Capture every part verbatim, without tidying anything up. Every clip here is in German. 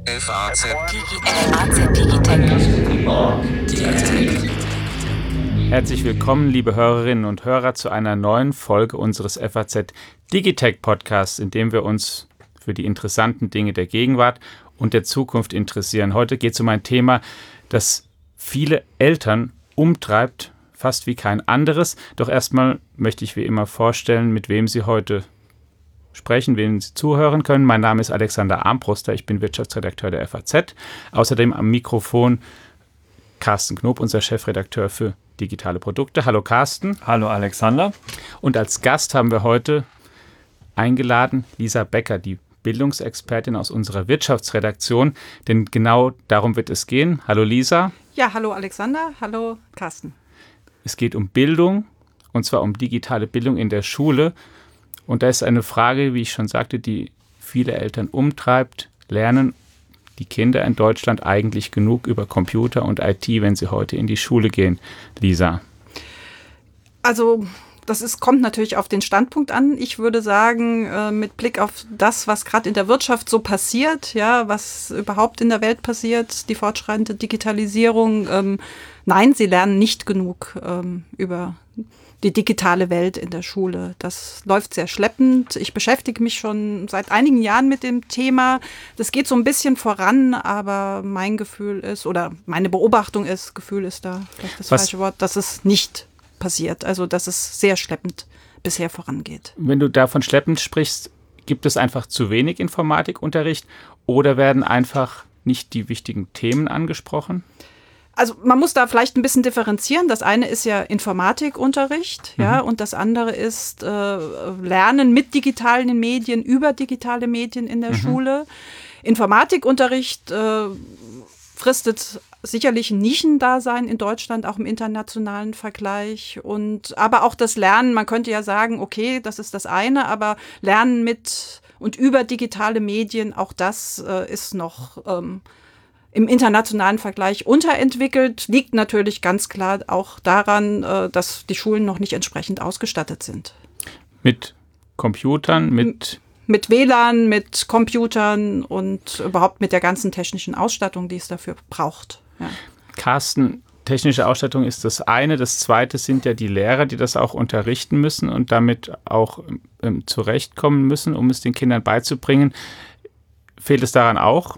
F A Z Digitech. Herzlich willkommen, liebe Hörerinnen und Hörer, zu einer neuen Folge unseres F A Z Digitech Podcasts, in dem wir uns für die interessanten Dinge der Gegenwart und der Zukunft interessieren. Heute geht es um ein Thema, das viele Eltern umtreibt, fast wie kein anderes. Doch erstmal möchte ich wie immer vorstellen, mit wem Sie heute sprechen, wem Sie zuhören können. Mein Name ist Alexander Armbruster, ich bin Wirtschaftsredakteur der F A Z. Außerdem am Mikrofon Carsten Knob, unser Chefredakteur für digitale Produkte. Hallo Carsten. Hallo Alexander. Und als Gast haben wir heute eingeladen Lisa Becker, die Bildungsexpertin aus unserer Wirtschaftsredaktion, denn genau darum wird es gehen. Hallo Lisa. Ja, hallo Alexander, hallo Carsten. Es geht um Bildung, und zwar um digitale Bildung in der Schule. Und da ist eine Frage, wie ich schon sagte, die viele Eltern umtreibt. Lernen die Kinder in Deutschland eigentlich genug über Computer und I T, wenn sie heute in die Schule gehen? Lisa. Also das ist, kommt natürlich auf den Standpunkt an. Ich würde sagen, äh, mit Blick auf das, was gerade in der Wirtschaft so passiert, ja, was überhaupt in der Welt passiert, die fortschreitende Digitalisierung, ähm, nein, sie lernen nicht genug ähm, über die digitale Welt in der Schule. Das läuft sehr schleppend. Ich beschäftige mich schon seit einigen Jahren mit dem Thema. Das geht so ein bisschen voran, aber mein Gefühl ist, oder meine Beobachtung ist, Gefühl ist da vielleicht das Was? falsche Wort, dass es nicht passiert. Also, dass es sehr schleppend bisher vorangeht. Wenn du davon schleppend sprichst, gibt es einfach zu wenig Informatikunterricht oder werden einfach nicht die wichtigen Themen angesprochen? Also man muss da vielleicht ein bisschen differenzieren. Das eine ist ja Informatikunterricht, mhm. ja, und das andere ist äh, Lernen mit digitalen Medien, über digitale Medien in der mhm. Schule. Informatikunterricht äh, fristet sicherlich ein Nischendasein in Deutschland, auch im internationalen Vergleich. Und aber auch das Lernen, man könnte ja sagen, okay, das ist das eine, aber Lernen mit und über digitale Medien, auch das äh, ist noch ähm, im internationalen Vergleich unterentwickelt, liegt natürlich ganz klar auch daran, äh, dass die Schulen noch nicht entsprechend ausgestattet sind. Mit Computern, mit Mit W L A N, mit Computern und überhaupt mit der ganzen technischen Ausstattung, die es dafür braucht. Ja. Carsten, technische Ausstattung ist das eine. Das zweite sind ja die Lehrer, die das auch unterrichten müssen und damit auch ähm, zurechtkommen müssen, um es den Kindern beizubringen. Fehlt es daran auch?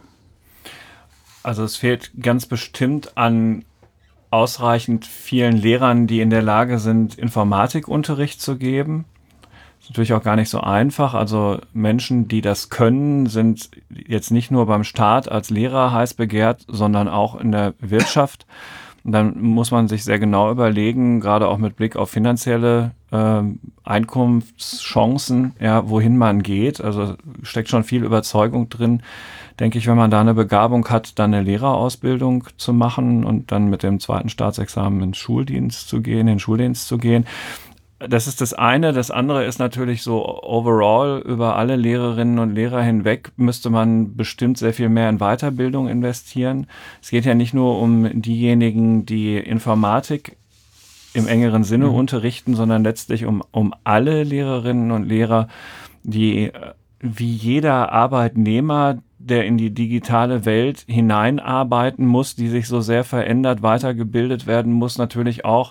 Also es fehlt ganz bestimmt an ausreichend vielen Lehrern, die in der Lage sind, Informatikunterricht zu geben. Ist natürlich auch gar nicht so einfach. Also Menschen, die das können, sind jetzt nicht nur beim Staat als Lehrer heiß begehrt, sondern auch in der Wirtschaft. Und dann muss man sich sehr genau überlegen, gerade auch mit Blick auf finanzielle äh, Einkunftschancen, ja, wohin man geht. Also steckt schon viel Überzeugung drin, denke ich, wenn man da eine Begabung hat, dann eine Lehrerausbildung zu machen und dann mit dem zweiten Staatsexamen in den Schuldienst zu gehen, in den Schuldienst zu gehen. Das ist das eine. Das andere ist natürlich so overall über alle Lehrerinnen und Lehrer hinweg müsste man bestimmt sehr viel mehr in Weiterbildung investieren. Es geht ja nicht nur um diejenigen, die Informatik im engeren Sinne mhm. unterrichten, sondern letztlich um, um alle Lehrerinnen und Lehrer, die wie jeder Arbeitnehmer, der in die digitale Welt hineinarbeiten muss, die sich so sehr verändert, weitergebildet werden muss, natürlich auch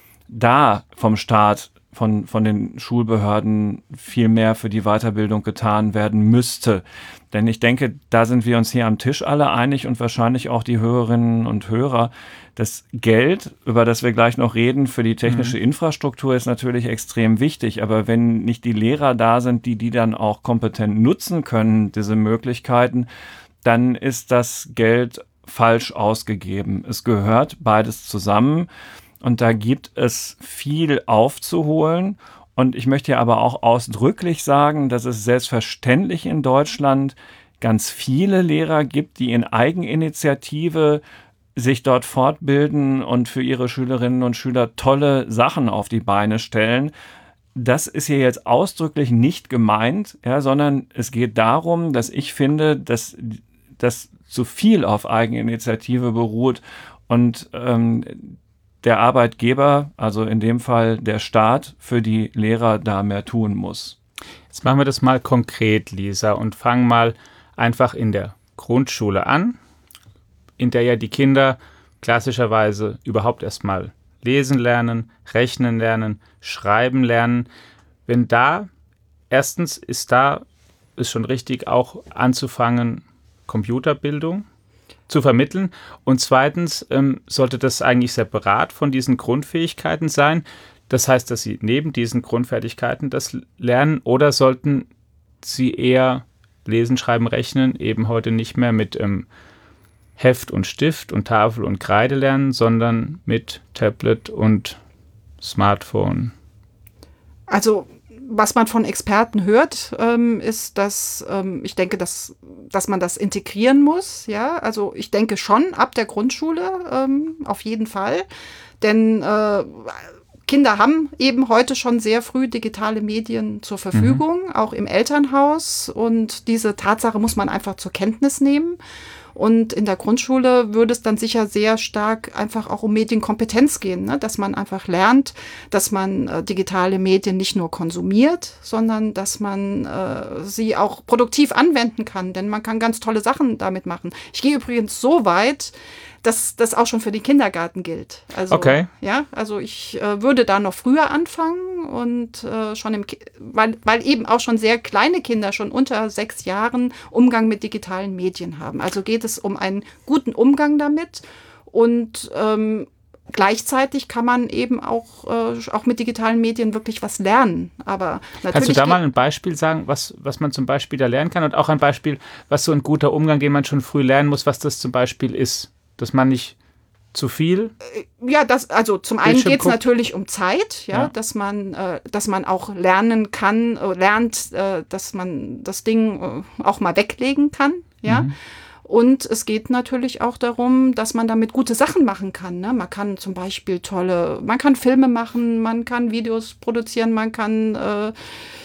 da vom Staat, von, von den Schulbehörden viel mehr für die Weiterbildung getan werden müsste. Denn ich denke, da sind wir uns hier am Tisch alle einig und wahrscheinlich auch die Hörerinnen und Hörer. Das Geld, über das wir gleich noch reden, für die technische mhm. Infrastruktur ist natürlich extrem wichtig. Aber wenn nicht die Lehrer da sind, die die dann auch kompetent nutzen können, diese Möglichkeiten, dann ist das Geld falsch ausgegeben. Es gehört beides zusammen. Und da gibt es viel aufzuholen. Und ich möchte aber auch ausdrücklich sagen, dass es selbstverständlich in Deutschland ganz viele Lehrer gibt, die in Eigeninitiative sich dort fortbilden und für ihre Schülerinnen und Schüler tolle Sachen auf die Beine stellen. Das ist hier jetzt ausdrücklich nicht gemeint, ja, sondern es geht darum, dass ich finde, dass das zu viel auf Eigeninitiative beruht und ähm, der Arbeitgeber, also in dem Fall der Staat, für die Lehrer da mehr tun muss. Jetzt machen wir das mal konkret, Lisa, und fangen mal einfach in der Grundschule an, in der ja die Kinder klassischerweise überhaupt erstmal lesen lernen, rechnen lernen, schreiben lernen. Wenn da, erstens ist da, ist schon richtig, auch anzufangen, Computerbildung zu vermitteln. Und zweitens ähm, sollte das eigentlich separat von diesen Grundfähigkeiten sein. Das heißt, dass sie neben diesen Grundfertigkeiten das lernen, oder sollten sie eher lesen, schreiben, rechnen, eben heute nicht mehr mit ähm, Heft und Stift und Tafel und Kreide lernen, sondern mit Tablet und Smartphone? Also was man von Experten hört, ähm, ist, dass ähm, ich denke, dass, dass man das integrieren muss. Ja, also ich denke schon ab der Grundschule ähm, auf jeden Fall, denn äh, Kinder haben eben heute schon sehr früh digitale Medien zur Verfügung, mhm. auch im Elternhaus, und diese Tatsache muss man einfach zur Kenntnis nehmen. Und in der Grundschule würde es dann sicher sehr stark einfach auch um Medienkompetenz gehen, ne? Dass man einfach lernt, dass man äh, digitale Medien nicht nur konsumiert, sondern dass man äh, sie auch produktiv anwenden kann. Denn man kann ganz tolle Sachen damit machen. Ich gehe übrigens so weit, dass das auch schon für den Kindergarten gilt. Also, okay. Ja, also ich äh, würde da noch früher anfangen und äh, schon im, Ki- weil, weil eben auch schon sehr kleine Kinder schon unter sechs Jahren Umgang mit digitalen Medien haben. Also geht es um einen guten Umgang damit, und ähm, gleichzeitig kann man eben auch, äh, auch mit digitalen Medien wirklich was lernen. Aber natürlich. Kannst du da mal ein Beispiel sagen, was, was man zum Beispiel da lernen kann, und auch ein Beispiel, was so ein guter Umgang, den man schon früh lernen muss, was das zum Beispiel ist? Dass man nicht zu viel? Ja, das, also zum einen geht es natürlich um Zeit, ja, ja. dass man, äh, dass man auch lernen kann, äh, lernt, äh, dass man das Ding äh, auch mal weglegen kann, ja. Mhm. Und es geht natürlich auch darum, dass man damit gute Sachen machen kann. Ne? Man kann zum Beispiel tolle, man kann Filme machen, man kann Videos produzieren, man kann äh,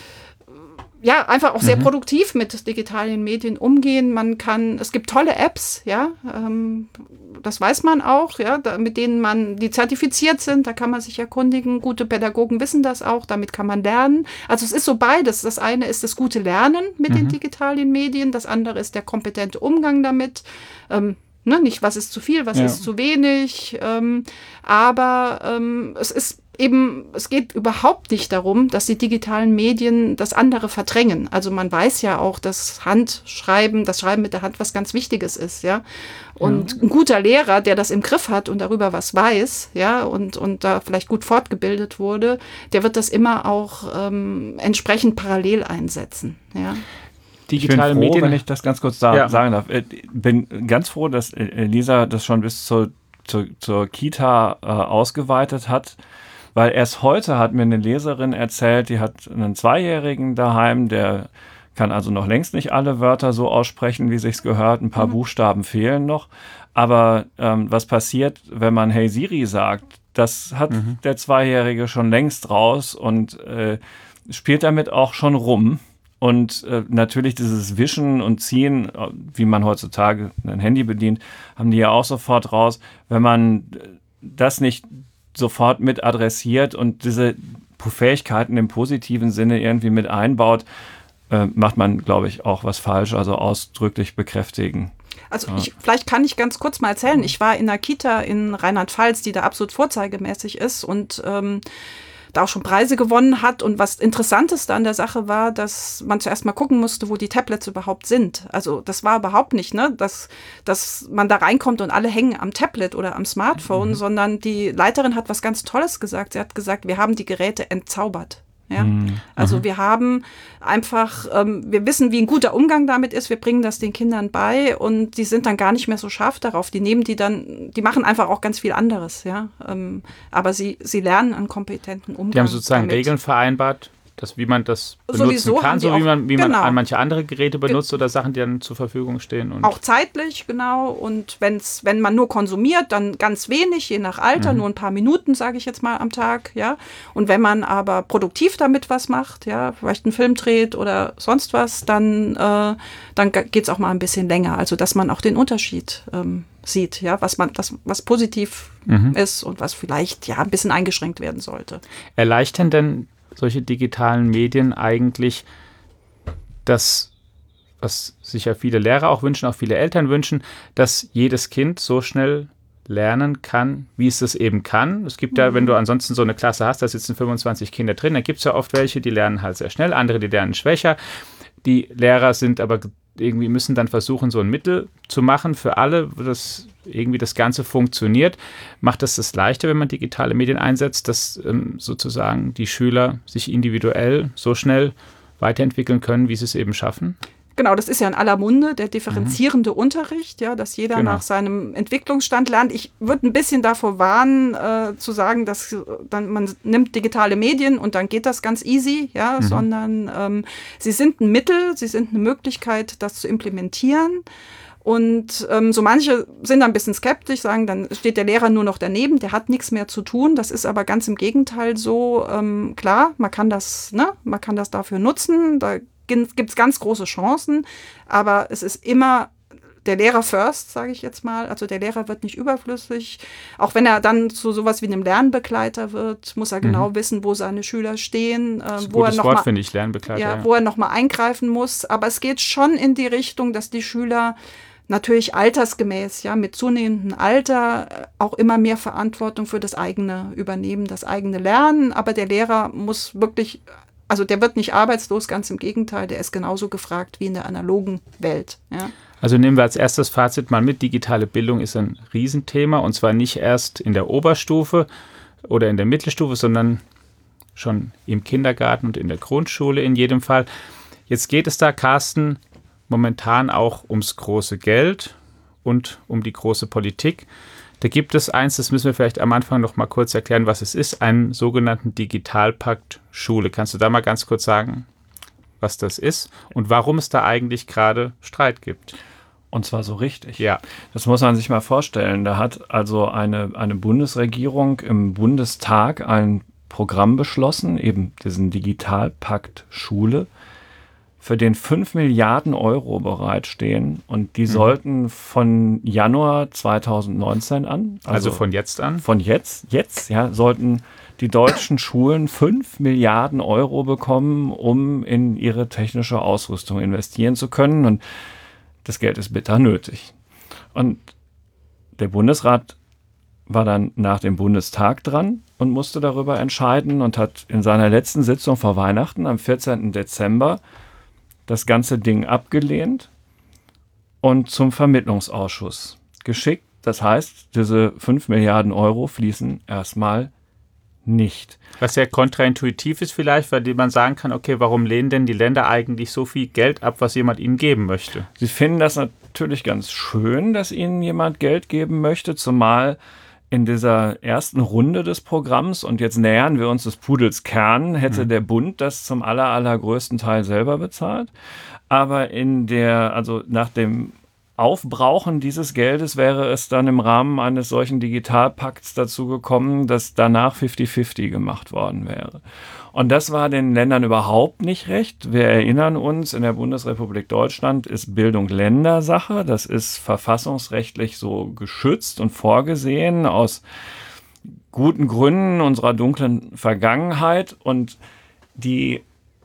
ja, einfach auch sehr mhm. produktiv mit digitalen Medien umgehen. Man kann, es gibt tolle Apps, ja, ähm, das weiß man auch, ja, da, mit denen man, die zertifiziert sind, da kann man sich erkundigen. Gute Pädagogen wissen das auch, damit kann man lernen. Also es ist so beides. Das eine ist das gute Lernen mit mhm. den digitalen Medien, das andere ist der kompetente Umgang damit. Ähm, ne, nicht, was ist zu viel, was ja. ist zu wenig, ähm, aber ähm, es ist eben, es geht überhaupt nicht darum, dass die digitalen Medien das andere verdrängen. Also man weiß ja auch, dass Handschreiben, das Schreiben mit der Hand was ganz Wichtiges ist, ja. Und ja. ein guter Lehrer, der das im Griff hat und darüber was weiß, ja, und, und da vielleicht gut fortgebildet wurde, der wird das immer auch ähm, entsprechend parallel einsetzen, ja. Digitale ich bin froh, Medien, wenn ich das ganz kurz da ja. sagen darf. Ich bin ganz froh, dass Lisa das schon bis zur, zur, zur Kita äh, ausgeweitet hat. Weil erst heute hat mir eine Leserin erzählt, die hat einen Zweijährigen daheim, der kann also noch längst nicht alle Wörter so aussprechen, wie sich's gehört. Ein paar mhm. Buchstaben fehlen noch. Aber ähm, was passiert, wenn man Hey Siri sagt? Das hat mhm. der Zweijährige schon längst raus und äh, spielt damit auch schon rum. Und äh, natürlich dieses Wischen und Ziehen, wie man heutzutage ein Handy bedient, haben die ja auch sofort raus. Wenn man das nicht sofort mit adressiert und diese Fähigkeiten im positiven Sinne irgendwie mit einbaut, äh, macht man, glaube ich, auch was falsch, also ausdrücklich bekräftigen. Also ich, vielleicht kann ich ganz kurz mal erzählen, ich war in einer Kita in Rheinland-Pfalz, die da absolut vorzeigemäßig ist und ähm, da auch schon Preise gewonnen hat. Und was Interessanteste an der Sache war, dass man zuerst mal gucken musste, wo die Tablets überhaupt sind. Also das war überhaupt nicht, ne, dass, dass man da reinkommt und alle hängen am Tablet oder am Smartphone, mhm. sondern die Leiterin hat was ganz Tolles gesagt. Sie hat gesagt, wir haben die Geräte entzaubert. Ja? Mhm. Also wir haben einfach, ähm, wir wissen, wie ein guter Umgang damit ist, wir bringen das den Kindern bei und die sind dann gar nicht mehr so scharf darauf. Die nehmen die dann, die machen einfach auch ganz viel anderes, ja. Ähm, aber sie, sie lernen einen kompetenten Umgang. Die haben sozusagen damit Regeln vereinbart, dass, wie man das benutzen Sowieso kann, so wie man, wie genau. man an manche andere Geräte benutzt oder Sachen, die dann zur Verfügung stehen. Und auch zeitlich, genau. Und wenn's, wenn man nur konsumiert, dann ganz wenig, je nach Alter, mhm. nur ein paar Minuten, sage ich jetzt mal, am Tag. Ja. Und wenn man aber produktiv damit was macht, ja, vielleicht einen Film dreht oder sonst was, dann, äh, dann geht es auch mal ein bisschen länger. Also dass man auch den Unterschied ähm, sieht, ja, was man, das, was positiv mhm. ist und was vielleicht ja ein bisschen eingeschränkt werden sollte. Erleichtern denn solche digitalen Medien eigentlich das was sich ja viele Lehrer auch wünschen, auch viele Eltern wünschen, dass jedes Kind so schnell lernen kann, wie es das eben kann. Es gibt ja, wenn du ansonsten so eine Klasse hast, da sitzen fünfundzwanzig Kinder drin, da gibt es ja oft welche, die lernen halt sehr schnell, andere, die lernen schwächer. Die Lehrer sind aber irgendwie, müssen dann versuchen, so ein Mittel zu machen für alle, wo das irgendwie das Ganze funktioniert. Macht das das leichter, wenn man digitale Medien einsetzt, dass ähm, sozusagen die Schüler sich individuell so schnell weiterentwickeln können, wie sie es eben schaffen? Genau, das ist ja in aller Munde, der differenzierende mhm. Unterricht, ja, dass jeder genau. nach seinem Entwicklungsstand lernt. Ich würde ein bisschen davor warnen, äh, zu sagen, dass dann, man nimmt digitale Medien und dann geht das ganz easy, ja, mhm. sondern ähm, sie sind ein Mittel, sie sind eine Möglichkeit, das zu implementieren. Und ähm, so manche sind ein bisschen skeptisch, sagen, dann steht der Lehrer nur noch daneben, der hat nichts mehr zu tun. Das ist aber ganz im Gegenteil so, ähm, klar, man kann das, ne, man kann das dafür nutzen, da gibt es ganz große Chancen, aber es ist immer der Lehrer first, sage ich jetzt mal. Also der Lehrer wird nicht überflüssig. Auch wenn er dann zu sowas wie einem Lernbegleiter wird, muss er genau mhm. wissen, wo seine Schüler stehen. Äh, das ist ein wo gutes er noch Wort, mal, finde ich, Lernbegleiter. Ja, ja. wo er nochmal eingreifen muss. Aber es geht schon in die Richtung, dass die Schüler natürlich altersgemäß, ja, mit zunehmendem Alter auch immer mehr Verantwortung für das eigene übernehmen, das eigene Lernen. Aber der Lehrer muss wirklich, also der wird nicht arbeitslos, ganz im Gegenteil, der ist genauso gefragt wie in der analogen Welt. Ja. Also nehmen wir als erstes Fazit mal mit, digitale Bildung ist ein Riesenthema und zwar nicht erst in der Oberstufe oder in der Mittelstufe, sondern schon im Kindergarten und in der Grundschule in jedem Fall. Jetzt geht es da, Carsten, momentan auch ums große Geld und um die große Politik. Da gibt es eins, das müssen wir vielleicht am Anfang noch mal kurz erklären, was es ist, einen sogenannten Digitalpakt Schule. Kannst du da mal ganz kurz sagen, was das ist und warum es da eigentlich gerade Streit gibt? Und zwar so richtig. Ja. Das muss man sich mal vorstellen. Da hat also eine, eine Bundesregierung im Bundestag ein Programm beschlossen, eben diesen Digitalpakt Schule, für den fünf Milliarden Euro bereitstehen und die mhm. sollten von Januar zweitausendneunzehn an, also, also von jetzt an, von jetzt, jetzt, ja, sollten die deutschen Schulen fünf Milliarden Euro bekommen, um in ihre technische Ausrüstung investieren zu können und das Geld ist bitter nötig. Und der Bundesrat war dann nach dem Bundestag dran und musste darüber entscheiden und hat in seiner letzten Sitzung vor Weihnachten am vierzehnten Dezember das ganze Ding abgelehnt und zum Vermittlungsausschuss geschickt. Das heißt, diese fünf Milliarden Euro fließen erstmal nicht. Was sehr kontraintuitiv ist vielleicht, weil man sagen kann, okay, warum lehnen denn die Länder eigentlich so viel Geld ab, was jemand ihnen geben möchte? Sie finden das natürlich ganz schön, dass ihnen jemand Geld geben möchte, zumal in dieser ersten Runde des Programms, und jetzt nähern wir uns des Pudels Kern, hätte mhm. der Bund das zum aller, allergrößten Teil selber bezahlt. Aber in der, also nach dem Aufbrauchen dieses Geldes wäre es dann im Rahmen eines solchen Digitalpakts dazu gekommen, dass danach fifty fifty gemacht worden wäre. Und das war den Ländern überhaupt nicht recht. Wir erinnern uns, in der Bundesrepublik Deutschland ist Bildung Ländersache. Das ist verfassungsrechtlich so geschützt und vorgesehen aus guten Gründen unserer dunklen Vergangenheit. Und die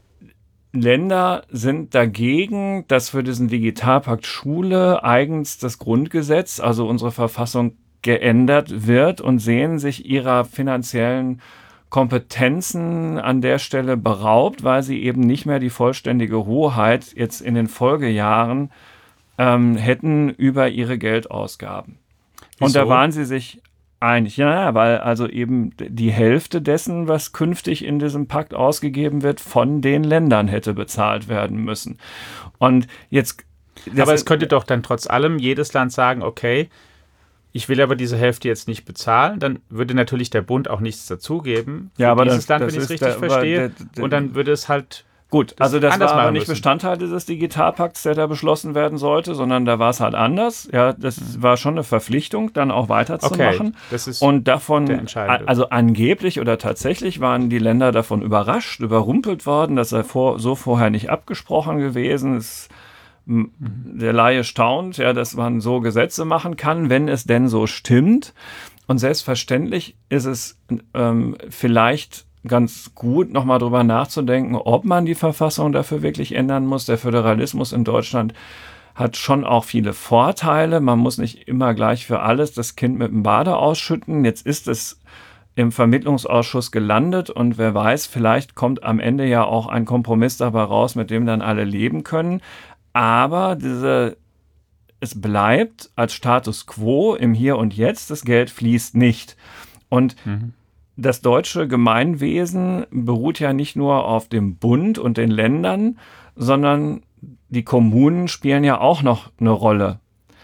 Länder sind dagegen, dass für diesen Digitalpakt Schule eigens das Grundgesetz, also unsere Verfassung, geändert wird und sehen sich ihrer finanziellen Kompetenzen an der Stelle beraubt, weil sie eben nicht mehr die vollständige Hoheit jetzt in den Folgejahren ähm, hätten über ihre Geldausgaben. Wieso? Und da waren sie sich einig. Ja, weil also eben die Hälfte dessen, was künftig in diesem Pakt ausgegeben wird, von den Ländern hätte bezahlt werden müssen. Und jetzt. Aber es könnte doch dann trotz allem jedes Land sagen, okay, ich will aber diese Hälfte jetzt nicht bezahlen, dann würde natürlich der Bund auch nichts dazugeben. Ja, aber dieses das, Land, das wenn ich es richtig der, verstehe. Der, der, und dann würde es halt. Gut, also das war aber nicht müssen. Bestandteil dieses Digitalpakts, der da beschlossen werden sollte, sondern da war es halt anders. Ja, das war schon eine Verpflichtung, dann auch weiterzumachen. Okay, das ist und davon, der entscheidende. Also angeblich oder tatsächlich waren die Länder davon überrascht, überrumpelt worden. Das sei vor, so vorher nicht abgesprochen gewesen. Es, mhm. Der Laie staunt, ja, dass man so Gesetze machen kann, wenn es denn so stimmt. Und selbstverständlich ist es ähm, vielleicht ganz gut, nochmal drüber nachzudenken, ob man die Verfassung dafür wirklich ändern muss. Der Föderalismus in Deutschland hat schon auch viele Vorteile. Man muss nicht immer gleich für alles das Kind mit dem Bade ausschütten. Jetzt ist es im Vermittlungsausschuss gelandet und wer weiß, vielleicht kommt am Ende ja auch ein Kompromiss dabei raus, mit dem dann alle leben können. Aber diese, es bleibt als Status quo im Hier und Jetzt, das Geld fließt nicht. Und mhm. das deutsche Gemeinwesen beruht ja nicht nur auf dem Bund und den Ländern, sondern die Kommunen spielen ja auch noch eine Rolle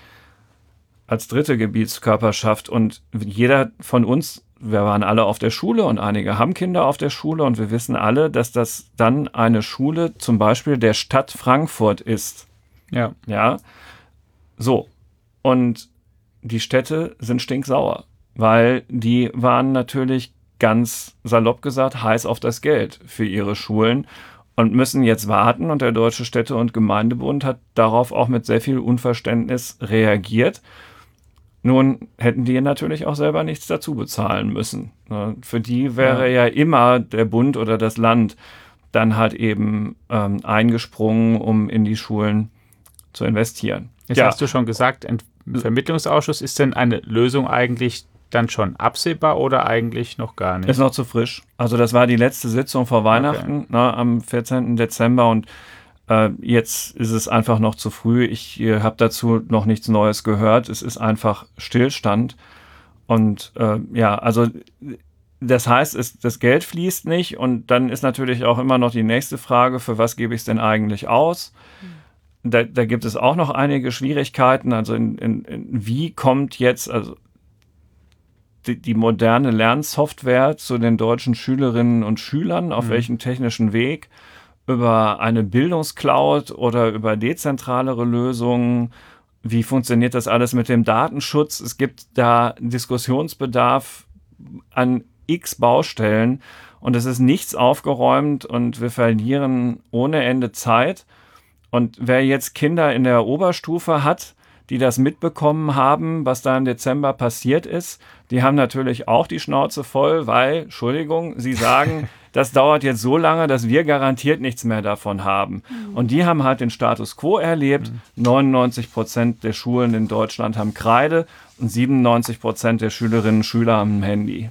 als dritte Gebietskörperschaft. Und jeder von uns, wir waren alle auf der Schule und einige haben Kinder auf der Schule und wir wissen alle, dass das dann eine Schule zum Beispiel der Stadt Frankfurt ist. Ja. Ja. So. Und die Städte sind stinksauer, weil die waren natürlich ganz salopp gesagt heiß auf das Geld für ihre Schulen und müssen jetzt warten. Und der Deutsche Städte- und Gemeindebund hat darauf auch mit sehr viel Unverständnis reagiert. Nun hätten die natürlich auch selber nichts dazu bezahlen müssen. Für die wäre ja, ja immer der Bund oder das Land dann halt eben ähm, eingesprungen, um in die Schulen zu investieren. Jetzt ja. hast du schon gesagt, im Vermittlungsausschuss, ist denn eine Lösung eigentlich dann schon absehbar oder eigentlich noch gar nicht? Ist noch zu frisch. Also das war die letzte Sitzung vor Weihnachten, okay. ne, am vierzehnten Dezember und äh, jetzt ist es einfach noch zu früh. Ich äh, habe dazu noch nichts Neues gehört. Es ist einfach Stillstand und äh, ja, also das heißt, es, das Geld fließt nicht und dann ist natürlich auch immer noch die nächste Frage, für was gebe ich es denn eigentlich aus? Mhm. Da, da gibt es auch noch einige Schwierigkeiten. Also in, in, in, wie kommt jetzt, also die, die moderne Lernsoftware zu den deutschen Schülerinnen und Schülern, auf mhm. welchem technischen Weg? Über eine Bildungscloud oder über dezentralere Lösungen? Wie funktioniert das alles mit dem Datenschutz? Es gibt da Diskussionsbedarf an x Baustellen und es ist nichts aufgeräumt und wir verlieren ohne Ende Zeit. Und wer jetzt Kinder in der Oberstufe hat, die das mitbekommen haben, was da im Dezember passiert ist, die haben natürlich auch die Schnauze voll, weil, Entschuldigung, sie sagen, das dauert jetzt so lange, dass wir garantiert nichts mehr davon haben. Mhm. Und die haben halt den Status quo erlebt. Mhm. neunundneunzig Prozent der Schulen in Deutschland haben Kreide und siebenundneunzig Prozent der Schülerinnen und Schüler haben ein Handy.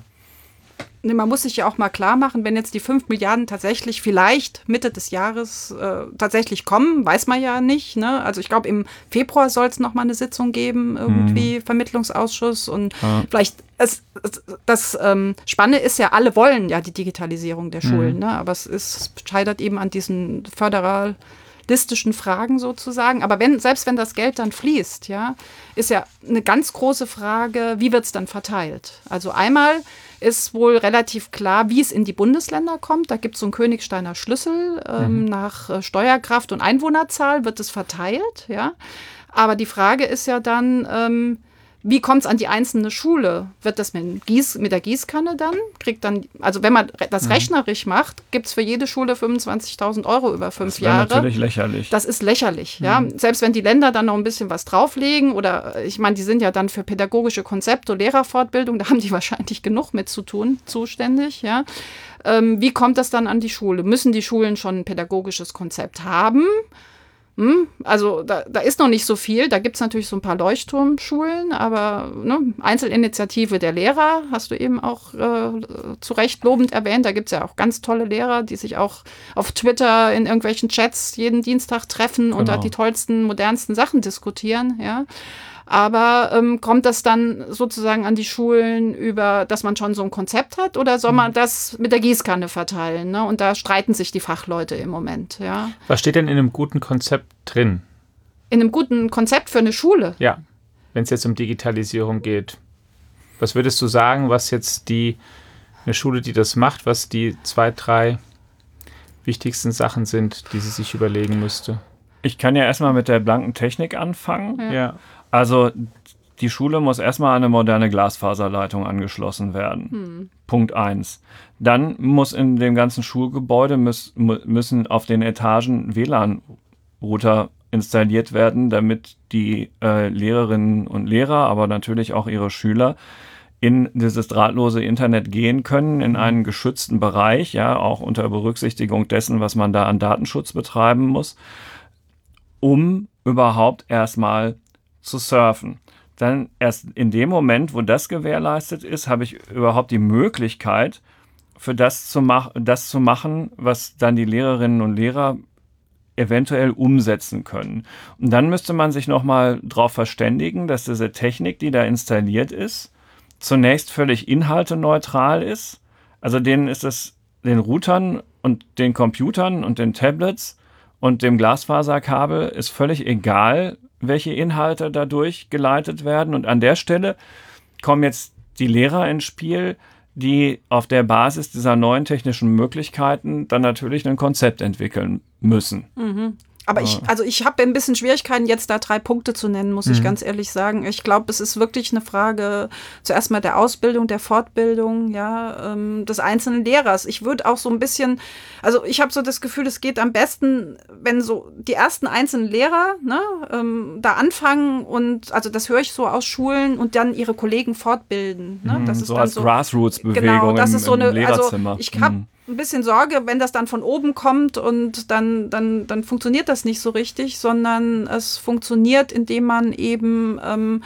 Man muss sich ja auch mal klar machen, wenn jetzt die fünf Milliarden tatsächlich vielleicht Mitte des Jahres äh, tatsächlich kommen, weiß man ja nicht. Ne? Also ich glaube, im Februar soll es noch mal eine Sitzung geben, irgendwie, mhm. Vermittlungsausschuss. Und ja. vielleicht, es, es, das ähm, Spannende ist ja, alle wollen ja die Digitalisierung der Schulen. Mhm. Ne? Aber es ist, scheitert eben an diesen föderalistischen Fragen sozusagen. Aber wenn, selbst wenn das Geld dann fließt, ja, ist ja eine ganz große Frage, wie wird es dann verteilt? Also einmal ist wohl relativ klar, wie es in die Bundesländer kommt. Da gibt es so einen Königsteiner Schlüssel. Ähm, mhm. Nach äh, Steuerkraft und Einwohnerzahl wird es verteilt. Ja? Aber die Frage ist ja dann, ähm, wie kommt es an die einzelne Schule? Wird das mit, Gieß, mit der Gießkanne dann? Kriegt dann, also wenn man das mhm. rechnerisch macht, gibt es für jede Schule fünfundzwanzigtausend Euro über fünf das Jahre. Das ist natürlich lächerlich. Das ist lächerlich, mhm. ja. Selbst wenn die Länder dann noch ein bisschen was drauflegen oder, ich meine, die sind ja dann für pädagogische Konzepte, Lehrerfortbildung, da haben die wahrscheinlich genug mit zu tun, zuständig, ja. Ähm, wie kommt das dann an die Schule? Müssen die Schulen schon ein pädagogisches Konzept haben? Hm, also da, da ist noch nicht so viel. Da gibt es natürlich so ein paar Leuchtturmschulen, aber ne, Einzelinitiative der Lehrer hast du eben auch äh, zu Recht lobend erwähnt. Da gibt es ja auch ganz tolle Lehrer, die sich auch auf Twitter in irgendwelchen Chats jeden Dienstag treffen und genau. da die tollsten, modernsten Sachen diskutieren, ja. Aber ähm, kommt das dann sozusagen an die Schulen über, dass man schon so ein Konzept hat, oder soll man das mit der Gießkanne verteilen? Ne? Und da streiten sich die Fachleute im Moment. Ja. Was steht denn in einem guten Konzept drin? In einem guten Konzept für eine Schule? Ja, wenn es jetzt um Digitalisierung geht. Was würdest du sagen, was jetzt die eine Schule, die das macht, was die zwei, drei wichtigsten Sachen sind, die sie sich überlegen müsste? Ich kann ja erstmal mit der blanken Technik anfangen. Ja. ja. Also die Schule muss erstmal an eine moderne Glasfaserleitung angeschlossen werden. Hm. Punkt eins. Dann muss in dem ganzen Schulgebäude müß, müssen auf den Etagen W L A N-Router installiert werden, damit die äh, Lehrerinnen und Lehrer, aber natürlich auch ihre Schüler in dieses drahtlose Internet gehen können, in einen geschützten Bereich, ja, auch unter Berücksichtigung dessen, was man da an Datenschutz betreiben muss, um überhaupt erstmal zu surfen. Dann erst in dem Moment, wo das gewährleistet ist, habe ich überhaupt die Möglichkeit, für das zu, mach- das zu machen, was dann die Lehrerinnen und Lehrer eventuell umsetzen können. Und dann müsste man sich nochmal darauf verständigen, dass diese Technik, die da installiert ist, zunächst völlig inhalteneutral ist. Also denen ist es den Routern und den Computern und den Tablets und dem Glasfaserkabel ist völlig egal, welche Inhalte dadurch geleitet werden. Und an der Stelle kommen jetzt die Lehrer ins Spiel, die auf der Basis dieser neuen technischen Möglichkeiten dann natürlich ein Konzept entwickeln müssen. Mhm. Aber ich, also ich habe ein bisschen Schwierigkeiten, jetzt da drei Punkte zu nennen, muss mhm. ich ganz ehrlich sagen. Ich glaube, es ist wirklich eine Frage zuerst mal der Ausbildung, der Fortbildung, ja, ähm, des einzelnen Lehrers. Ich würde auch so ein bisschen, also ich habe so das Gefühl, es geht am besten, wenn so die ersten einzelnen Lehrer ne, ähm, da anfangen und, also das höre ich so aus Schulen und dann ihre Kollegen fortbilden. Ne? Das mhm, ist so dann als so, Grassroots-Bewegung genau, das im, ist so im eine, Lehrerzimmer. Also ich habe mhm. ein bisschen Sorge, wenn das dann von oben kommt und dann, dann, dann funktioniert das nicht so richtig, sondern es funktioniert, indem man eben ähm,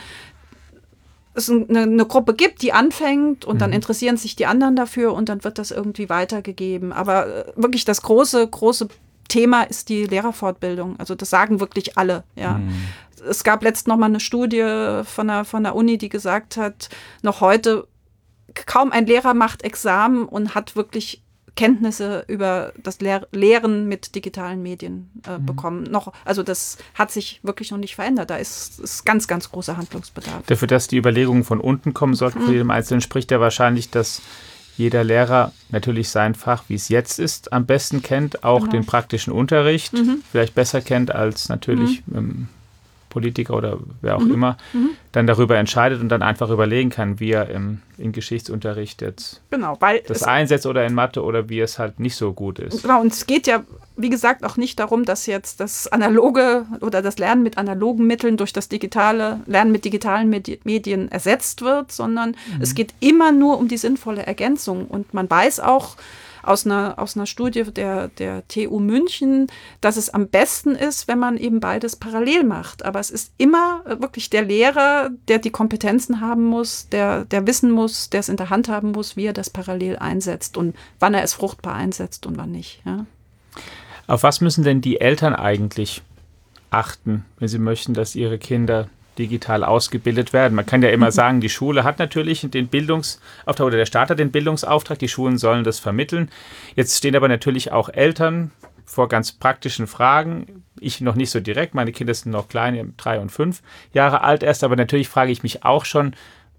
es eine, eine Gruppe gibt, die anfängt und mhm. dann interessieren sich die anderen dafür und dann wird das irgendwie weitergegeben. Aber äh, wirklich das große, große Thema ist die Lehrerfortbildung. Also das sagen wirklich alle, ja. Mhm. Es gab letzt noch mal eine Studie von der, von der Uni, die gesagt hat, noch heute kaum ein Lehrer macht Examen und hat wirklich Kenntnisse über das Lehr- Lehren mit digitalen Medien äh, mhm. bekommen. Noch, also das hat sich wirklich noch nicht verändert. Da ist, ist ganz, ganz großer Handlungsbedarf. Dafür, dass die Überlegungen von unten kommen sollten, mhm. von jedem Einzelnen, spricht ja wahrscheinlich, dass jeder Lehrer natürlich sein Fach, wie es jetzt ist, am besten kennt, auch genau. den praktischen Unterricht mhm. vielleicht besser kennt als natürlich mhm. ähm, Politiker oder wer auch mhm. immer, mhm. dann darüber entscheidet und dann einfach überlegen kann, wie er im, im Geschichtsunterricht jetzt genau, weil das einsetzt oder in Mathe oder wie es halt nicht so gut ist. Genau, und es geht ja, wie gesagt, auch nicht darum, dass jetzt das analoge oder das Lernen mit analogen Mitteln durch das digitale Lernen mit digitalen Medi- Medien ersetzt wird, sondern mhm. es geht immer nur um die sinnvolle Ergänzung. Und man weiß auch, aus einer, aus einer Studie der, der T U München, dass es am besten ist, wenn man eben beides parallel macht. Aber es ist immer wirklich der Lehrer, der die Kompetenzen haben muss, der, der wissen muss, der es in der Hand haben muss, wie er das parallel einsetzt und wann er es fruchtbar einsetzt und wann nicht. Ja. Auf was müssen denn die Eltern eigentlich achten, wenn sie möchten, dass ihre Kinder digital ausgebildet werden? Man kann ja immer sagen, die Schule hat natürlich den Bildungsauftrag oder der Staat hat den Bildungsauftrag, die Schulen sollen das vermitteln. Jetzt stehen aber natürlich auch Eltern vor ganz praktischen Fragen. Ich noch nicht so direkt, meine Kinder sind noch klein, drei und fünf Jahre alt erst, aber natürlich frage ich mich auch schon,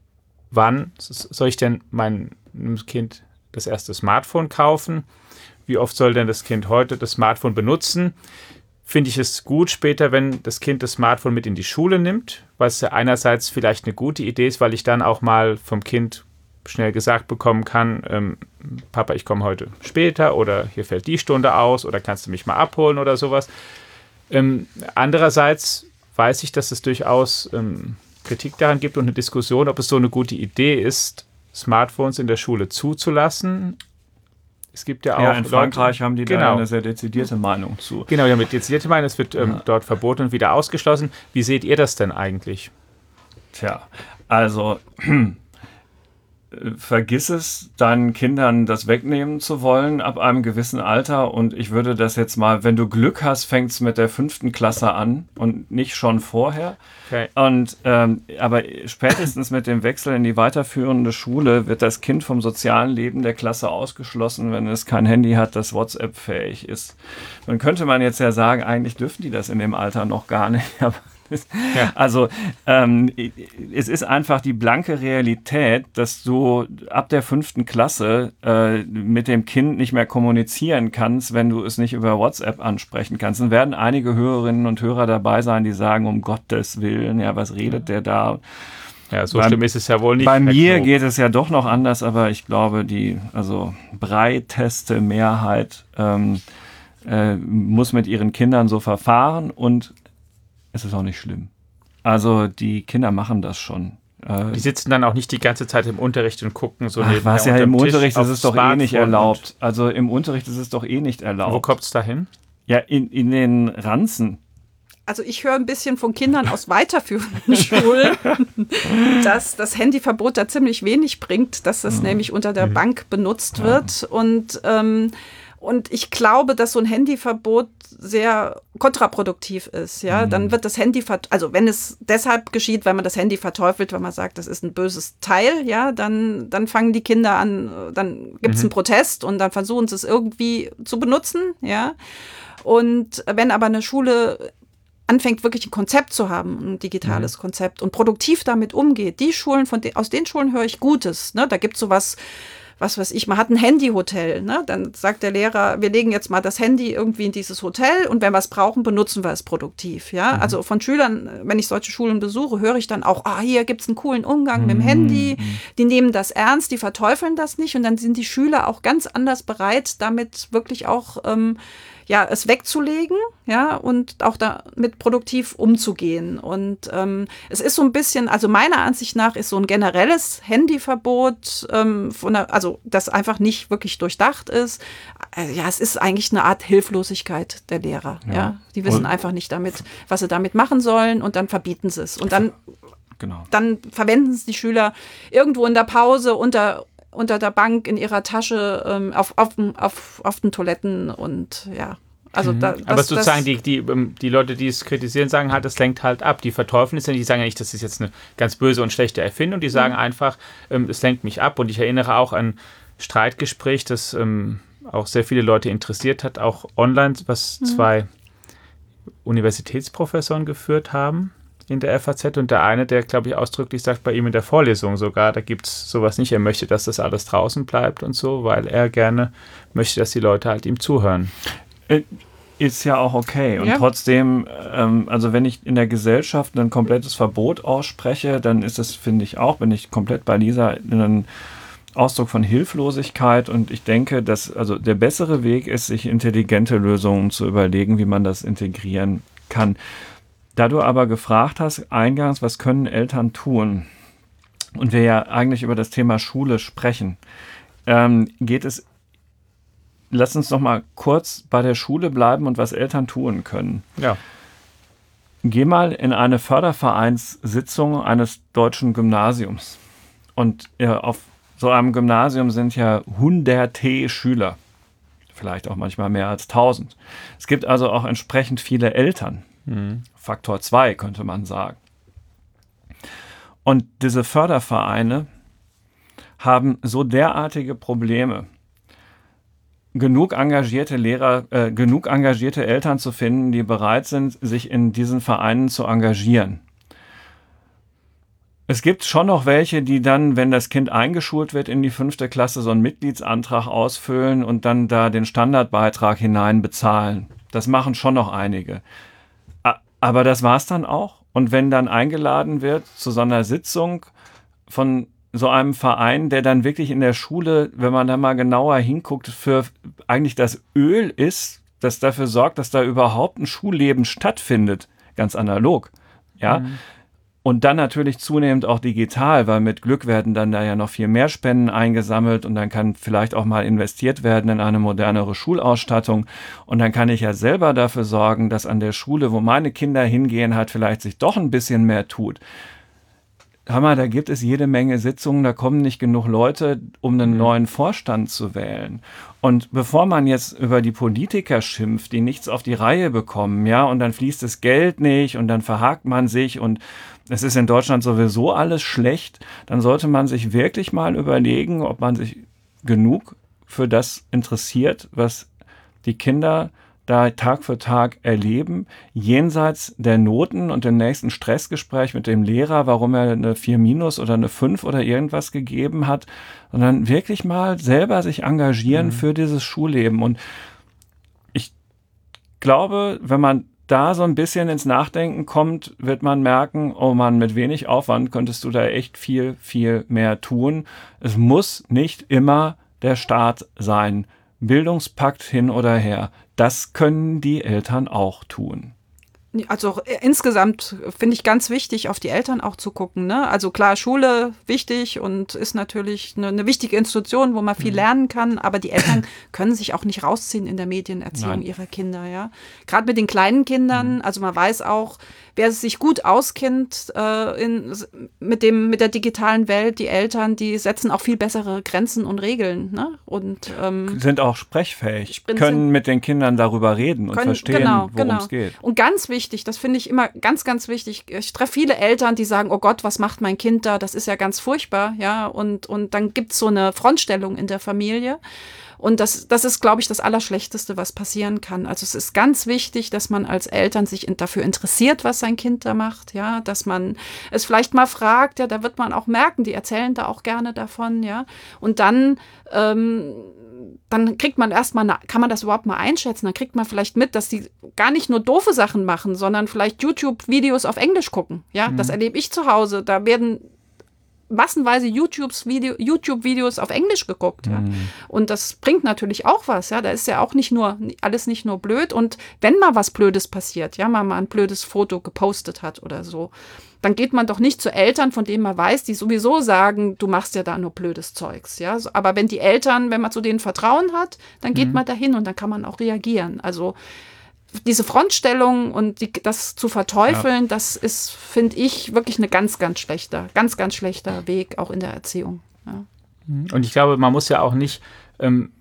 wann soll ich denn meinem Kind das erste Smartphone kaufen? Wie oft soll denn das Kind heute das Smartphone benutzen? Finde ich es gut später, wenn das Kind das Smartphone mit in die Schule nimmt, was ja einerseits vielleicht eine gute Idee ist, weil ich dann auch mal vom Kind schnell gesagt bekommen kann, ähm, Papa, ich komme heute später oder hier fällt die Stunde aus oder kannst du mich mal abholen oder sowas. Ähm, andererseits weiß ich, dass es durchaus ähm, Kritik daran gibt und eine Diskussion, ob es so eine gute Idee ist, Smartphones in der Schule zuzulassen. Es gibt ja auch ja, in Frankreich Leute, haben die genau. da eine sehr dezidierte Meinung zu. Genau, die haben eine dezidierte Meinung, es wird ähm, ja. dort verboten und wieder ausgeschlossen. Wie seht ihr das denn eigentlich? Tja, also vergiss es, deinen Kindern das wegnehmen zu wollen ab einem gewissen Alter. Und ich würde das jetzt mal, wenn du Glück hast, fängt es mit der fünften Klasse an und nicht schon vorher. Okay. Und ähm, aber spätestens mit dem Wechsel in die weiterführende Schule wird das Kind vom sozialen Leben der Klasse ausgeschlossen, wenn es kein Handy hat, das WhatsApp-fähig ist. Dann könnte man jetzt ja sagen, eigentlich dürfen die das in dem Alter noch gar nicht. Aber ja. Also ähm, es ist einfach die blanke Realität, dass du ab der fünften Klasse äh, mit dem Kind nicht mehr kommunizieren kannst, wenn du es nicht über WhatsApp ansprechen kannst. Dann werden einige Hörerinnen und Hörer dabei sein, die sagen, um Gottes Willen, ja, was redet ja. der da? Ja, so bei, schlimm ist es ja wohl nicht. Bei mir geht es ja doch noch anders, aber ich glaube, die also breiteste Mehrheit ähm, äh, muss mit ihren Kindern so verfahren und es ist auch nicht schlimm. Also die Kinder machen das schon. Die sitzen dann auch nicht die ganze Zeit im Unterricht und gucken so Ach, was ja im Unterricht ist es doch eh nicht erlaubt. Also im Unterricht ist es doch eh nicht erlaubt. Wo kommt es da hin? Ja, in, in den Ranzen. Also ich höre ein bisschen von Kindern aus weiterführenden Schulen, dass das Handyverbot da ziemlich wenig bringt, dass das mhm. nämlich unter der mhm. Bank benutzt ja. wird. Und, ähm, und ich glaube, dass so ein Handyverbot sehr kontraproduktiv ist. Ja, mhm. dann wird das Handy, also wenn es deshalb geschieht, wenn man das Handy verteufelt, wenn man sagt, das ist ein böses Teil, ja, dann, dann fangen die Kinder an, dann gibt es mhm. einen Protest und dann versuchen sie es irgendwie zu benutzen. Ja, und wenn aber eine Schule anfängt, wirklich ein Konzept zu haben, ein digitales mhm. Konzept und produktiv damit umgeht, die Schulen, von de- aus den Schulen höre ich Gutes. Ne? Da gibt es sowas, was weiß ich, man hat ein Handyhotel. Ne? Dann sagt der Lehrer, wir legen jetzt mal das Handy irgendwie in dieses Hotel und wenn wir es brauchen, benutzen wir es produktiv. Ja? Mhm. Also von Schülern, wenn ich solche Schulen besuche, höre ich dann auch, ah, hier gibt es einen coolen Umgang mhm. mit dem Handy. Die nehmen das ernst, die verteufeln das nicht und dann sind die Schüler auch ganz anders bereit, damit wirklich auch ähm, ja, es wegzulegen, ja, und auch damit produktiv umzugehen. Und ähm, es ist so ein bisschen, also meiner Ansicht nach ist so ein generelles Handyverbot, ähm, von der, also das einfach nicht wirklich durchdacht ist. Äh, ja, es ist eigentlich eine Art Hilflosigkeit der Lehrer. Ja, ja. Die wissen und einfach nicht damit, was sie damit machen sollen und dann verbieten sie es. Und dann, genau. dann verwenden es die Schüler irgendwo in der Pause unter unter der Bank, in ihrer Tasche, ähm, auf, auf, auf, auf den Toiletten und ja. Also da, das, aber sozusagen die, die, die Leute, die es kritisieren, sagen halt, das lenkt halt ab. Die verteufeln es ja nicht, die sagen ja nicht, das ist jetzt eine ganz böse und schlechte Erfindung. Die sagen mhm. einfach, ähm, es lenkt mich ab. Und ich erinnere auch an ein Streitgespräch, das ähm, auch sehr viele Leute interessiert hat, auch online, was mhm. zwei Universitätsprofessoren geführt haben in der F A Z und der eine, der, glaube ich, ausdrücklich sagt, bei ihm in der Vorlesung sogar, da gibt es sowas nicht. Er möchte, dass das alles draußen bleibt und so, weil er gerne möchte, dass die Leute halt ihm zuhören. Ist ja auch okay. Und ja. trotzdem, ähm, also wenn ich in der Gesellschaft ein komplettes Verbot ausspreche, dann ist es, finde ich auch, bin ich komplett bei Lisa, ein Ausdruck von Hilflosigkeit. Und ich denke, dass also der bessere Weg ist, sich intelligente Lösungen zu überlegen, wie man das integrieren kann. Da du aber gefragt hast, eingangs, was können Eltern tun? Und wir ja eigentlich über das Thema Schule sprechen, ähm, geht es, lass uns noch mal kurz bei der Schule bleiben und was Eltern tun können. Ja. Geh mal in eine Fördervereinssitzung eines deutschen Gymnasiums. Und ja, auf so einem Gymnasium sind ja hunderte Schüler, vielleicht auch manchmal mehr als tausend. Es gibt also auch entsprechend viele Eltern. Mhm. Faktor zwei könnte man sagen. Und diese Fördervereine haben so derartige Probleme, genug engagierte Lehrer, äh, genug engagierte Eltern zu finden, die bereit sind, sich in diesen Vereinen zu engagieren. Es gibt schon noch welche, die dann, wenn das Kind eingeschult wird in die fünfte Klasse, so einen Mitgliedsantrag ausfüllen und dann da den Standardbeitrag hinein bezahlen. Das machen schon noch einige. Aber das war's dann auch. Und wenn dann eingeladen wird zu so einer Sitzung von so einem Verein, der dann wirklich in der Schule, wenn man da mal genauer hinguckt, für eigentlich das Öl ist, das dafür sorgt, dass da überhaupt ein Schulleben stattfindet, ganz analog, ja. Mhm. Und dann natürlich zunehmend auch digital, weil mit Glück werden dann da ja noch viel mehr Spenden eingesammelt und dann kann vielleicht auch mal investiert werden in eine modernere Schulausstattung. Und dann kann ich ja selber dafür sorgen, dass an der Schule, wo meine Kinder hingehen, halt vielleicht sich doch ein bisschen mehr tut. Hör mal, da gibt es jede Menge Sitzungen, da kommen nicht genug Leute, um einen neuen Vorstand zu wählen. Und bevor man jetzt über die Politiker schimpft, die nichts auf die Reihe bekommen, ja, und dann fließt das Geld nicht und dann verhakt man sich und es ist in Deutschland sowieso alles schlecht, dann sollte man sich wirklich mal überlegen, ob man sich genug für das interessiert, was die Kinder da Tag für Tag erleben, jenseits der Noten und dem nächsten Stressgespräch mit dem Lehrer, warum er eine vier minus oder eine fünf oder irgendwas gegeben hat, sondern wirklich mal selber sich engagieren mhm. für dieses Schulleben. Und ich glaube, wenn man da so ein bisschen ins Nachdenken kommt, wird man merken, oh Mann, mit wenig Aufwand könntest du da echt viel, viel mehr tun. Es muss nicht immer der Staat sein. Bildungspakt hin oder her. Das können die Eltern auch tun. Also äh, insgesamt finde ich ganz wichtig, auf die Eltern auch zu gucken. Ne? Also klar, Schule wichtig und ist natürlich eine, eine wichtige Institution, wo man viel mhm. lernen kann, aber die Eltern können sich auch nicht rausziehen in der Medienerziehung Nein. ihrer Kinder. Ja? Gerade mit den kleinen Kindern, mhm. also man weiß auch, wer sich gut auskennt äh, in, mit, dem, mit der digitalen Welt, die Eltern, die setzen auch viel bessere Grenzen und Regeln. Ne? Und ähm, sind auch sprechfähig, können mit den Kindern darüber reden und können, verstehen, genau, worum genau. es geht. Und ganz wichtig, das finde ich immer ganz, ganz wichtig. Ich treffe viele Eltern, die sagen, oh Gott, was macht mein Kind da? Das ist ja ganz furchtbar. Ja? Und, und dann gibt es so eine Frontstellung in der Familie. Und das, das ist, glaube ich, das Allerschlechteste, was passieren kann. Also es ist ganz wichtig, dass man als Eltern sich in, dafür interessiert, was sein Kind da macht, ja, dass man es vielleicht mal fragt, ja, da wird man auch merken, die erzählen da auch gerne davon, ja. Und dann, ähm, dann kriegt man erstmal, kann man das überhaupt mal einschätzen, dann kriegt man vielleicht mit, dass die gar nicht nur doofe Sachen machen, sondern vielleicht YouTube-Videos auf Englisch gucken, ja. Mhm. Das erlebe ich zu Hause, da werden massenweise YouTubes Video, YouTube-Videos auf Englisch geguckt. Ja. Mhm. Und das bringt natürlich auch was. Ja. Da ist ja auch nicht nur alles nicht nur blöd. Und wenn mal was Blödes passiert, ja, mal, mal ein blödes Foto gepostet hat oder so, dann geht man doch nicht zu Eltern, von denen man weiß, die sowieso sagen, du machst ja da nur blödes Zeugs. Ja. Aber wenn die Eltern, wenn man zu denen Vertrauen hat, dann geht mhm. man dahin und dann kann man auch reagieren. Also diese Frontstellung und die, das zu verteufeln, ja. das ist, finde ich, wirklich eine ganz, ganz schlechter, ganz, ganz schlechter Weg, auch in der Erziehung. Ja. Und ich glaube, man muss ja auch nicht ähm,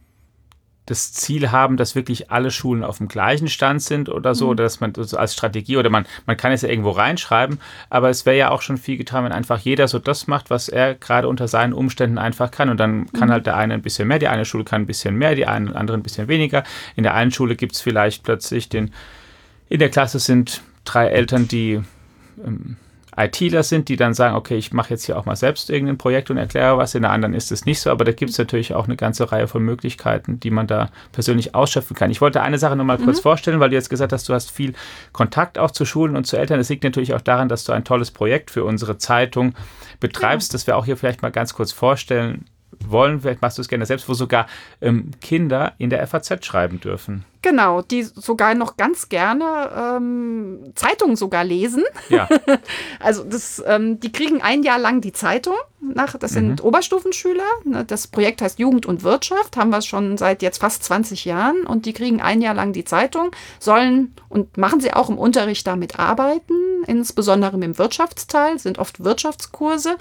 das Ziel haben, dass wirklich alle Schulen auf dem gleichen Stand sind oder so, mhm. oder dass man so als Strategie, oder man, man kann es ja irgendwo reinschreiben, aber es wäre ja auch schon viel getan, wenn einfach jeder so das macht, was er gerade unter seinen Umständen einfach kann, und dann kann mhm. halt der eine ein bisschen mehr, die eine Schule kann ein bisschen mehr, die eine, andere ein bisschen weniger. In der einen Schule gibt es vielleicht plötzlich den, in der Klasse sind drei Eltern, die ähm, ITler sind, die dann sagen, okay, ich mache jetzt hier auch mal selbst irgendein Projekt und erkläre was, in der anderen ist es nicht so, aber da gibt es natürlich auch eine ganze Reihe von Möglichkeiten, die man da persönlich ausschöpfen kann. Ich wollte eine Sache noch mal mhm. kurz vorstellen, weil du jetzt gesagt hast, du hast viel Kontakt auch zu Schulen und zu Eltern. Das liegt natürlich auch daran, dass du ein tolles Projekt für unsere Zeitung betreibst, ja. das wir auch hier vielleicht mal ganz kurz vorstellen wollen. Vielleicht machst du es gerne selbst, wo sogar ähm, Kinder in der F A Z schreiben dürfen. Genau, die sogar noch ganz gerne ähm, Zeitungen sogar lesen. Ja. Also das, ähm, die kriegen ein Jahr lang die Zeitung. Nach, das sind mhm. Oberstufenschüler. Ne, das Projekt heißt Jugend und Wirtschaft, haben wir schon seit jetzt fast zwanzig Jahren. Und die kriegen ein Jahr lang die Zeitung, sollen und machen sie auch im Unterricht damit arbeiten, insbesondere im Wirtschaftsteil, sind oft Wirtschaftskurse.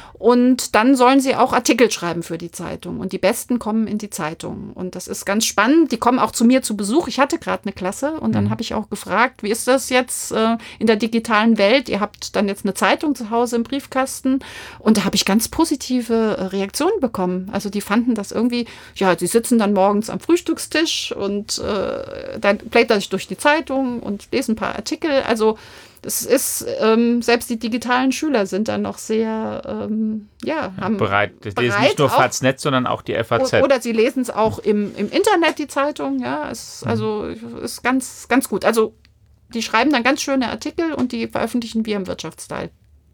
Und dann sollen sie auch Artikel schreiben für die Zeitung. Und die Besten kommen in die Zeitung. Und das ist ganz spannend. Die kommen auch zu mir zu Besuch. Ich hatte gerade eine Klasse und dann mhm. habe ich auch gefragt, wie ist das jetzt äh, in der digitalen Welt? Ihr habt dann jetzt eine Zeitung zu Hause im Briefkasten. Und da habe ich ganz positive äh, Reaktionen bekommen. Also die fanden das irgendwie, ja, die sitzen dann morgens am Frühstückstisch und äh, dann blättern sich durch die Zeitung und lesen ein paar Artikel. Also das ist, ähm, selbst die digitalen Schüler sind dann noch sehr, ähm, ja, haben bereit. Die lesen nicht nur Faznet, sondern auch die F A Z. Oder sie lesen es auch im, im Internet, die Zeitung, ja, es, also ist ganz, ganz gut. Also die schreiben dann ganz schöne Artikel und die veröffentlichen wir im Wirtschaftsteil.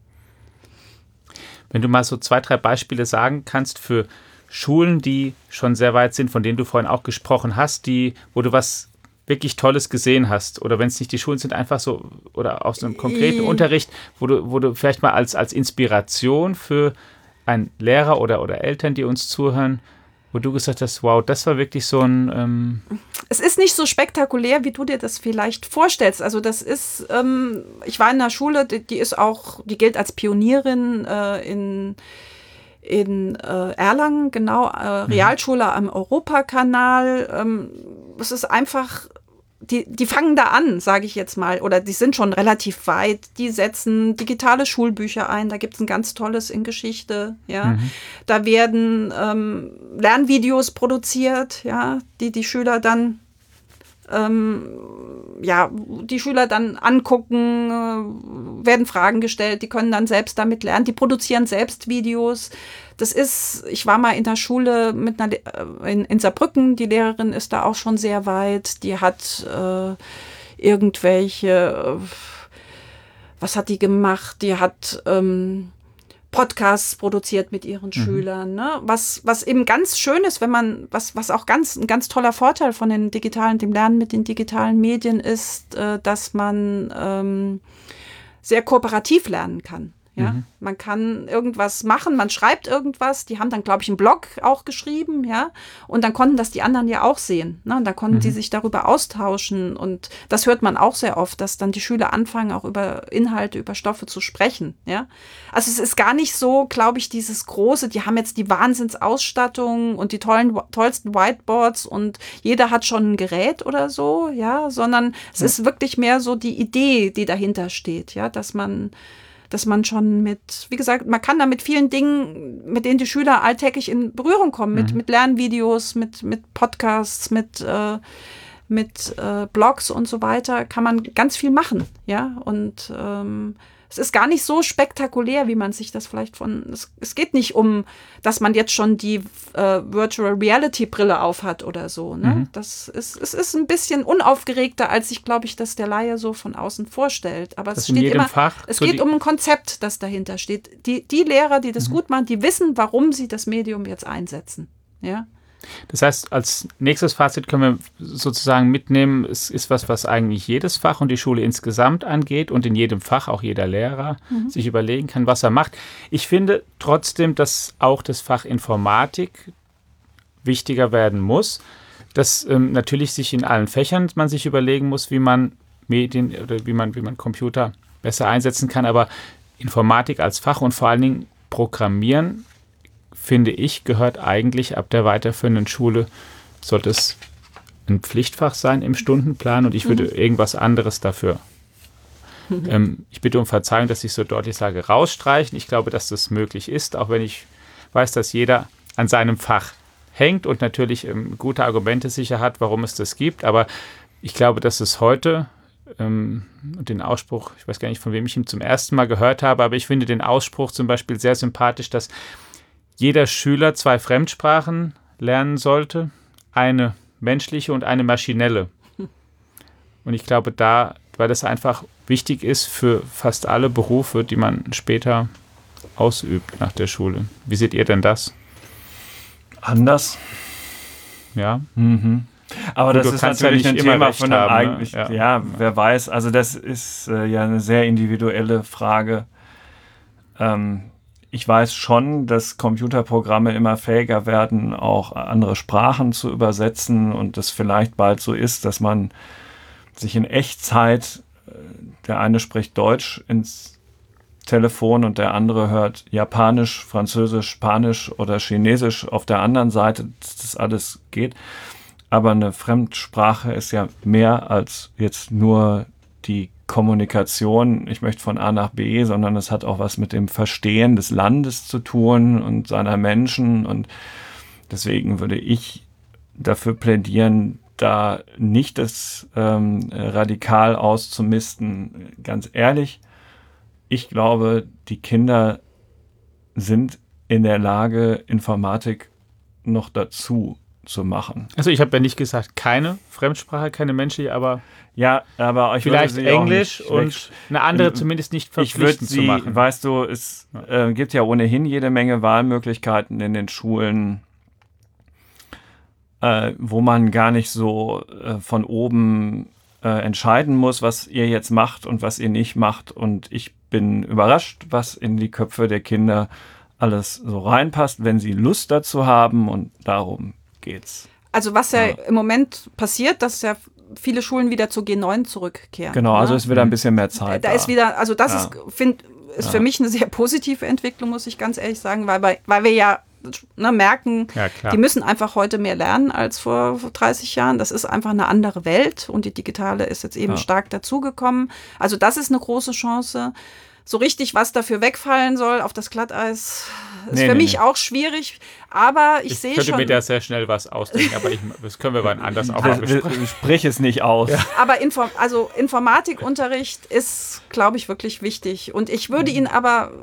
Wenn du mal so zwei, drei Beispiele sagen kannst für Schulen, die schon sehr weit sind, von denen du vorhin auch gesprochen hast, die, wo du was wirklich Tolles gesehen hast, oder wenn es nicht die Schulen sind, einfach so, oder aus einem konkreten I- Unterricht, wo du, wo du vielleicht mal als, als Inspiration für einen Lehrer oder, oder Eltern, die uns zuhören, wo du gesagt hast, wow, das war wirklich so ein... Ähm es ist nicht so spektakulär, wie du dir das vielleicht vorstellst. Also das ist, ähm, ich war in einer Schule, die, die ist auch, die gilt als Pionierin äh, in in äh, Erlangen, genau, äh, Realschule am Europakanal. Ähm, es ist einfach, die, die fangen da an, sage ich jetzt mal, oder die sind schon relativ weit. Die setzen digitale Schulbücher ein, da gibt es ein ganz tolles in Geschichte, ja. Mhm. Da werden ähm, Lernvideos produziert, ja, die die Schüler dann Ähm, ja, die Schüler dann angucken, äh, werden Fragen gestellt, die können dann selbst damit lernen, die produzieren selbst Videos. Das ist, ich war mal in der Schule mit einer, äh, in, in Saarbrücken, die Lehrerin ist da auch schon sehr weit, die hat äh, irgendwelche, äh, was hat die gemacht? Die hat ähm, Podcasts produziert mit ihren mhm. Schülern, ne? Was, was eben ganz schön ist, wenn man, was, was auch ganz, ein ganz toller Vorteil von den digitalen, dem Lernen mit den digitalen Medien ist, äh, dass man ähm, sehr kooperativ lernen kann. Ja, mhm. man kann irgendwas machen, man schreibt irgendwas, die haben dann, glaube ich, einen Blog auch geschrieben, ja, und dann konnten das die anderen ja auch sehen, ne, und dann konnten mhm. die sich darüber austauschen und das hört man auch sehr oft, dass dann die Schüler anfangen, auch über Inhalte, über Stoffe zu sprechen, ja. Also es ist gar nicht so, glaube ich, dieses große, die haben jetzt die Wahnsinnsausstattung und die tollen, tollsten Whiteboards und jeder hat schon ein Gerät oder so, ja, sondern es ja. ist wirklich mehr so die Idee, die dahinter steht, ja, dass man dass man schon mit, wie gesagt, man kann da mit vielen Dingen, mit denen die Schüler alltäglich in Berührung kommen, mit, mhm. mit Lernvideos, mit, mit Podcasts, mit, äh, mit äh, Blogs und so weiter, kann man ganz viel machen, ja, und ähm, es ist gar nicht so spektakulär, wie man sich das vielleicht von, es, es geht nicht um, dass man jetzt schon die äh, Virtual Reality Brille aufhat oder so, ne? Mhm. Das ist, es ist ein bisschen unaufgeregter, als sich, glaube ich, das der Laie so von außen vorstellt. Aber das es steht immer, Fach, es so geht um ein Konzept, das dahinter steht. Die, die Lehrer, die das mhm. gut machen, die wissen, warum sie das Medium jetzt einsetzen, ja. Das heißt, als nächstes Fazit können wir sozusagen mitnehmen, es ist was, was eigentlich jedes Fach und die Schule insgesamt angeht und in jedem Fach auch jeder Lehrer mhm. sich überlegen kann, was er macht. Ich finde trotzdem, dass auch das Fach Informatik wichtiger werden muss, dass ähm, natürlich sich in allen Fächern man sich überlegen muss, wie man Medien oder wie man, wie man Computer besser einsetzen kann, aber Informatik als Fach und vor allen Dingen Programmieren, finde ich, gehört eigentlich ab der weiterführenden Schule, sollte es ein Pflichtfach sein im Stundenplan und ich würde mhm. irgendwas anderes dafür. Mhm. Ähm, ich bitte um Verzeihung, dass ich so deutlich sage, rausstreichen. Ich glaube, dass das möglich ist, auch wenn ich weiß, dass jeder an seinem Fach hängt und natürlich ähm, gute Argumente sicher hat, warum es das gibt. Aber ich glaube, dass es heute, ähm, den Ausspruch, ich weiß gar nicht, von wem ich ihn zum ersten Mal gehört habe, aber ich finde den Ausspruch zum Beispiel sehr sympathisch, dass jeder Schüler zwei Fremdsprachen lernen sollte, eine menschliche und eine maschinelle. Und ich glaube, da, weil das einfach wichtig ist für fast alle Berufe, die man später ausübt nach der Schule. Wie seht ihr denn das? Anders. Ja. Mhm. Aber und das ist natürlich ja ein Thema von einem haben, eigentlich, ne? ja. ja, wer weiß. Also das ist äh, ja eine sehr individuelle Frage. Ähm, Ich weiß schon, dass Computerprogramme immer fähiger werden, auch andere Sprachen zu übersetzen und es vielleicht bald so ist, dass man sich in Echtzeit, der eine spricht Deutsch ins Telefon und der andere hört Japanisch, Französisch, Spanisch oder Chinesisch auf der anderen Seite, dass das alles geht. Aber eine Fremdsprache ist ja mehr als jetzt nur die Kommunikation, ich möchte von A nach B, sondern es hat auch was mit dem Verstehen des Landes zu tun und seiner Menschen und deswegen würde ich dafür plädieren, da nicht das ähm, radikal auszumisten. Ganz ehrlich, ich glaube, die Kinder sind in der Lage, Informatik noch dazu zu machen. Also ich habe ja nicht gesagt, keine Fremdsprache, keine menschliche, aber ja, aber ich vielleicht Englisch und eine andere zumindest nicht verpflichtend sie, zu machen. Weißt du, es äh, gibt ja ohnehin jede Menge Wahlmöglichkeiten in den Schulen, äh, wo man gar nicht so äh, von oben äh, entscheiden muss, was ihr jetzt macht und was ihr nicht macht. Und ich bin überrascht, was in die Köpfe der Kinder alles so reinpasst, wenn sie Lust dazu haben und darum geht's. Also was ja, ja im Moment passiert, dass ja viele Schulen wieder zu G neun zurückkehren. Genau, ne? also ist wieder ein bisschen mehr Zeit. Da, da ist wieder, also das ja. ist, find, ist ja. für mich eine sehr positive Entwicklung, muss ich ganz ehrlich sagen, weil, weil, weil wir ja ne, merken, ja, die müssen einfach heute mehr lernen als vor, vor dreißig Jahren. Das ist einfach eine andere Welt und die digitale ist jetzt eben ja. stark dazugekommen. Also das ist eine große Chance. So richtig, was dafür wegfallen soll auf das Glatteis, ist nee, für nee, mich nee. auch schwierig. Aber ich, ich sehe schon... Ich könnte mir da sehr schnell was ausdenken, aber ich, das können wir mal anders auch mal besprechen. Sprich es nicht aus. Ja. Aber Inform, also Informatikunterricht ist, glaube ich, wirklich wichtig. Und ich würde ihn aber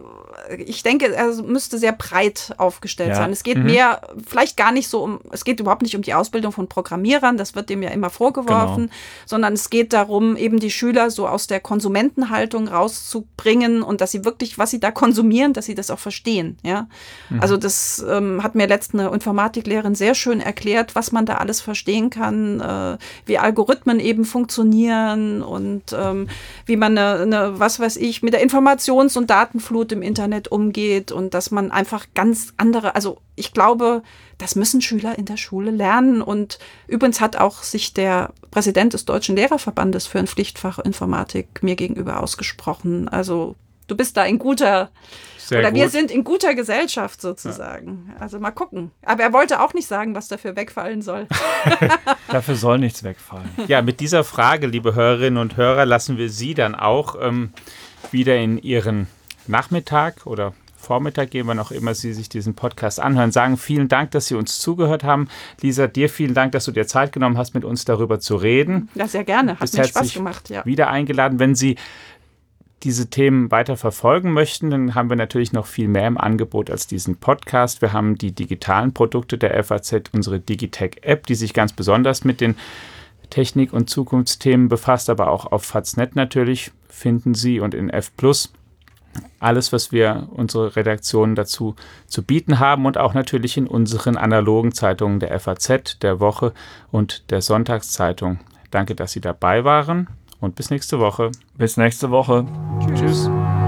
ich denke, er müsste sehr breit aufgestellt Ja. sein. Es geht Mhm. mehr, vielleicht gar nicht so um, es geht überhaupt nicht um die Ausbildung von Programmierern, das wird dem ja immer vorgeworfen, Genau. sondern es geht darum, eben die Schüler so aus der Konsumentenhaltung rauszubringen und dass sie wirklich, was sie da konsumieren, dass sie das auch verstehen. Ja? Mhm. Also das ähm, hat mir letztens eine Informatiklehrerin sehr schön erklärt, was man da alles verstehen kann, äh, wie Algorithmen eben funktionieren und ähm, wie man eine, eine, was weiß ich, mit der Informations- und Datenflut im Internet umgeht und dass man einfach ganz andere, also ich glaube, das müssen Schüler in der Schule lernen und übrigens hat auch sich der Präsident des Deutschen Lehrerverbandes für ein Pflichtfach Informatik mir gegenüber ausgesprochen. Also du bist da in guter, Sehr oder gut. wir sind in guter Gesellschaft sozusagen. Ja. Also mal gucken. Aber er wollte auch nicht sagen, was dafür wegfallen soll. Dafür soll nichts wegfallen. Ja, mit dieser Frage, liebe Hörerinnen und Hörer, lassen wir Sie dann auch ähm, wieder in Ihren Nachmittag oder Vormittag gehen, wann auch immer Sie sich diesen Podcast anhören, sagen vielen Dank, dass Sie uns zugehört haben. Lisa, dir vielen Dank, dass du dir Zeit genommen hast, mit uns darüber zu reden. Ja, sehr gerne. Hat Bist mir Spaß herzlich gemacht, ja. wieder eingeladen. Wenn Sie diese Themen weiter verfolgen möchten, dann haben wir natürlich noch viel mehr im Angebot als diesen Podcast. Wir haben die digitalen Produkte der F A Z, unsere Digitech-App, die sich ganz besonders mit den Technik- und Zukunftsthemen befasst, aber auch auf Faznet natürlich finden Sie und in F plus alles, was wir, unsere Redaktionen dazu zu bieten haben und auch natürlich in unseren analogen Zeitungen der F A Z, der Woche und der Sonntagszeitung. Danke, dass Sie dabei waren und bis nächste Woche. Bis nächste Woche. Tschüss.